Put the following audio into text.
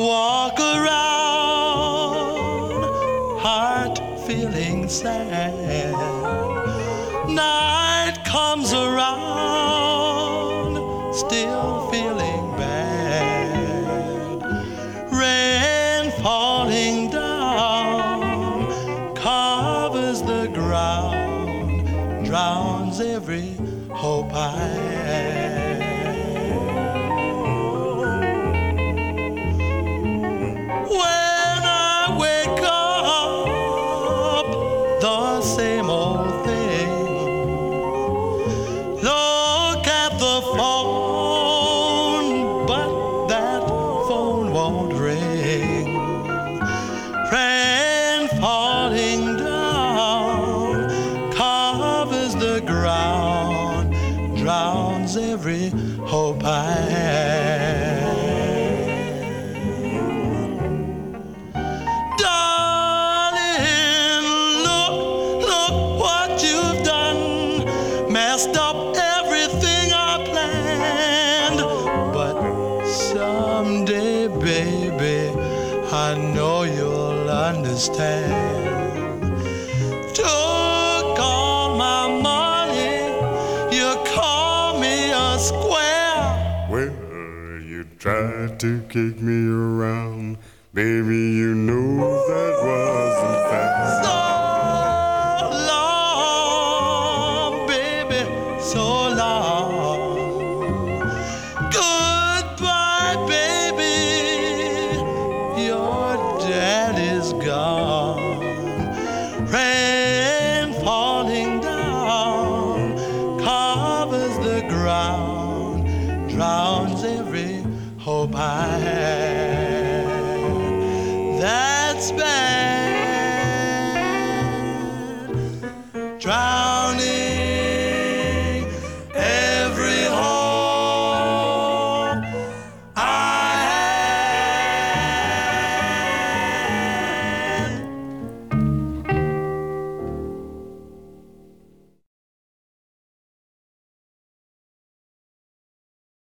walk around, heart feeling sad. Night comes around, still feeling bad. Rain falling down covers the ground, drowns every hope I had. When I wake up, the same old thing. Look at the phone, but that phone won't ring. Rain falling down covers the ground, drowns every hope I had. Darling, look what you've done. Messed up everything I planned. But someday, baby, I know you'll understand. Took all my money, you call me a square. Well, you tried to kick me around. Baby, you know that wasn't fair. So long, baby, so long. Goodbye, baby, your daddy's gone. Rain falling down covers the ground, drowns every hope I had. That's bad, drowning